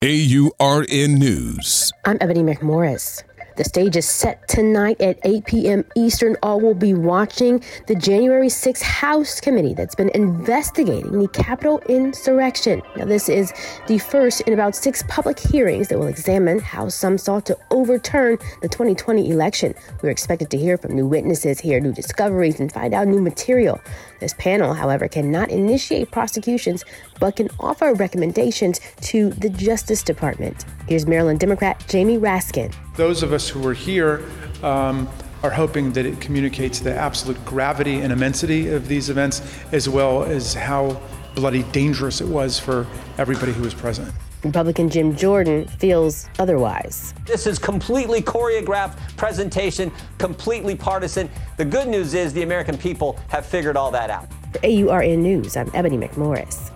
AURN News. I'm Ebony McMorris. The stage is set tonight at 8 p.m. Eastern. All will be watching the January 6th House Committee that's been investigating the Capitol insurrection. Now, this is the first in about 6 public hearings that will examine how some sought to overturn the 2020 election. We're expected to hear from new witnesses, hear new discoveries, and find out new material. This panel, however, cannot initiate prosecutions, but can offer recommendations to the Justice Department. Here's Maryland Democrat Jamie Raskin. Those of us who are here are hoping that it communicates the absolute gravity and immensity of these events, as well as how bloody dangerous it was for everybody who was present. Republican Jim Jordan feels otherwise. This is completely choreographed presentation, completely partisan. The good news is the American people have figured all that out. For AURN News, I'm Ebony McMorris.